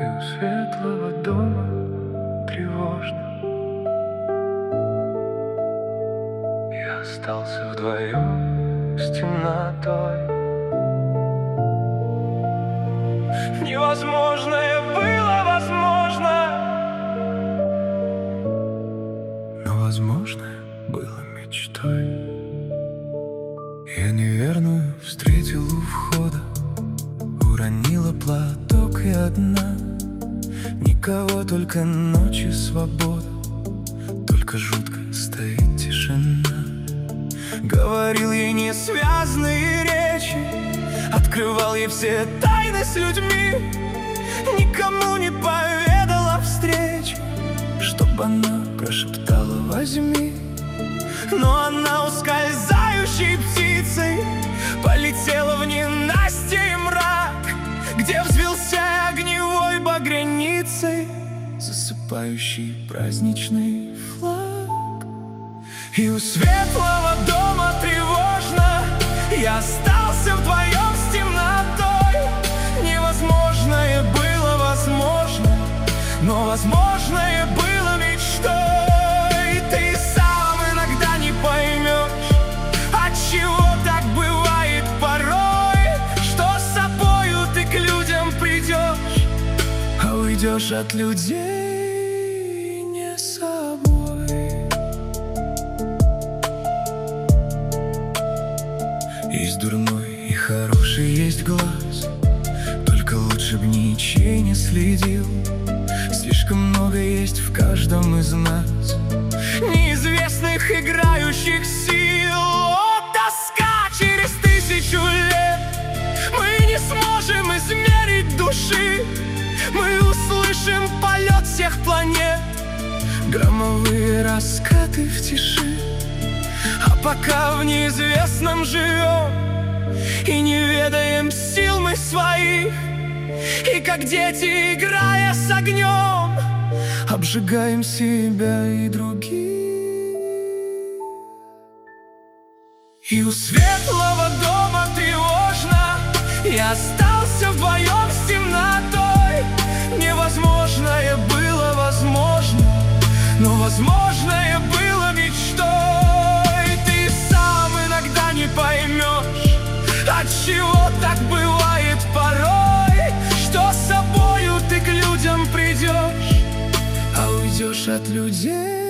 И у светлого дома тревожно. Я остался вдвоем с темнотой. Невозможное было возможно, но возможное было мечтой. Я неверную встретил у входа, уронила платок и одна. Никого, только ночи свобода, только жутко стоит тишина. Говорил ей несвязные речи, открывал ей все тайны с людьми. Никому не поведал о встрече, чтоб она прошептала «возьми». Но она ускользающей птицей полетела в ненастье и мрак, где взвился огневой багряницей засыпающий праздничный флаг. И у светлого дома тревожно. Я остался вдвоем с темнотой. Невозможное было возможно, но возможное было мечтой. Ты сам иногда не поймешь, отчего так бывает порой, что с собою ты к людям придешь, а уйдешь от людей не собой. Есть дурной и хороший, есть глаз, только лучше б ничей не следил. Слишком много есть в каждом из нас неизвестных играющих сил. О, тоска через 1000 лет! Мы не сможем измерить души. Мы услышим полет всех планет, громовые раскаты в тиши. А пока в неизвестном живем и не ведаем сил мы своих, и как дети, играя с огнем, обжигаем себя и других. И у светлого дома тревожно. Я остался вдвоем с темнотой. Невозможное было возможно, но возможное было мечтой. Ты сам иногда не поймешь, отчего так бывает порой, что с собою ты к людям придешь, а уйдешь от людей